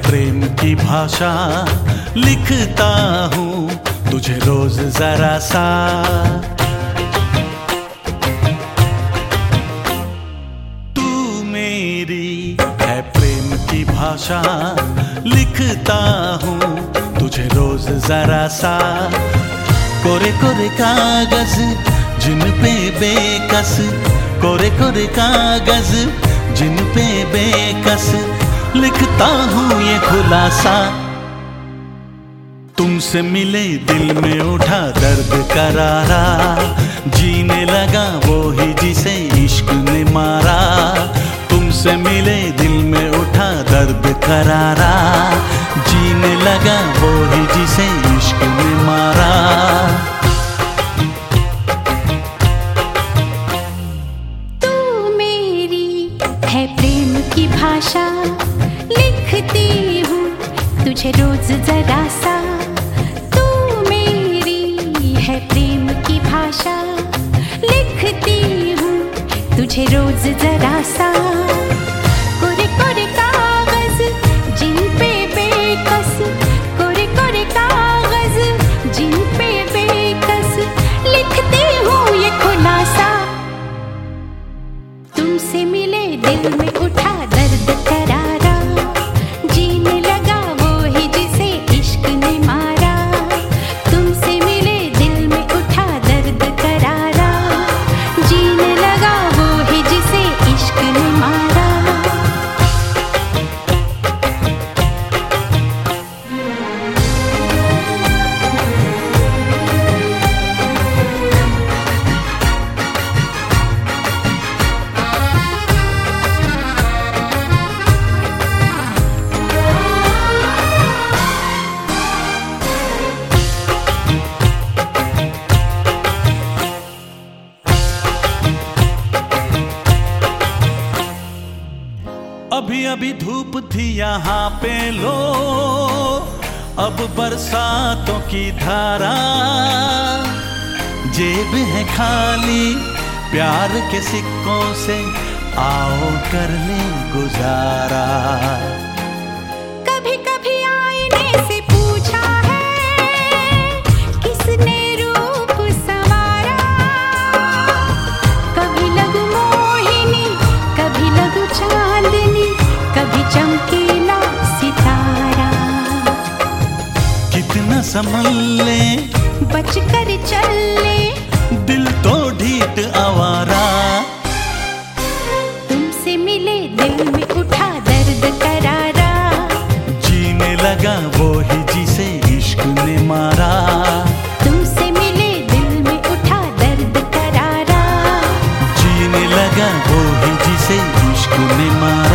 प्रेम की भाषा, लिखता हूँ तुझे रोज जरा सा। तू मेरी है प्रेम की भाषा, लिखता हूँ तुझे रोज जरा सा। कोरे कोरे कागज जिन पे बेकस, कोरे कोरे कागज जिन पे बेकस, लिखता हूँ ये खुलासा। तुमसे मिले दिल में उठा दर्द करारा, जीने लगा वो ही जिसे इश्क ने मारा। तुमसे मिले दिल में उठा दर्द करारा, जीने लगा वो ही जिसे इश्क ने मारा। है प्रेम की भाषा, लिखती हूँ तुझे रोज जरा सा। तू मेरी है प्रेम की भाषा, लिखती हूँ तुझे रोज जरा सा। कोरे कोरे कागज जिन पे बेकस, कोरे कोरे कागज जिन पे बेकस, लिखती हूँ ये खुलासा। तुमसे मिले दिल में उठा दर्द करारा, जीने लगा वो ही जिसे इश्क ने मारा। तुमसे मिले दिल में उठा दर्द करारा, जीने लगा वो ही जिसे इश्क ने मारा। अभी अभी धूप थी यहाँ पे लो, अब बरसातों की धारा। जेब है खाली प्यार के सिक्कों से, आओ कर ले गुजारा। कभी कभी आईने से पूछा है किसने रूप संवारा। कभी लगू मोहिनी, कभी लगू चांदनी, कभी चमकीला सितारा। कितना संभल ले, बच कर चल ले, दिल तो ढीठ आवारा। तुमसे मिले दिल में उठा दर्द करारा, जीने लगा वो ही जिसे इश्क ने मारा। तुमसे मिले दिल में उठा दर्द करारा, जीने लगा वो ही जिसे इश्क ने मारा।